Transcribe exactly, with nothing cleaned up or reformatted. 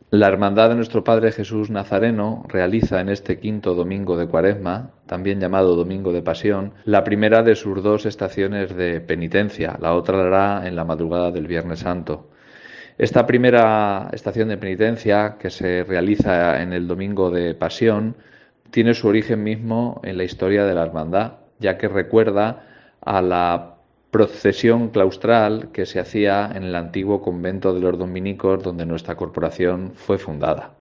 La Hermandad de nuestro Padre Jesús Nazareno realiza en este quinto domingo de Cuaresma, también llamado Domingo de Pasión, la primera de sus dos estaciones de penitencia. La otra la hará en la madrugada del Viernes Santo. Esta primera estación de penitencia, que se realiza en el Domingo de Pasión, tiene su origen mismo en la historia de la Hermandad, ya que recuerda a la procesión claustral que se hacía en el antiguo convento de los dominicos donde nuestra corporación fue fundada.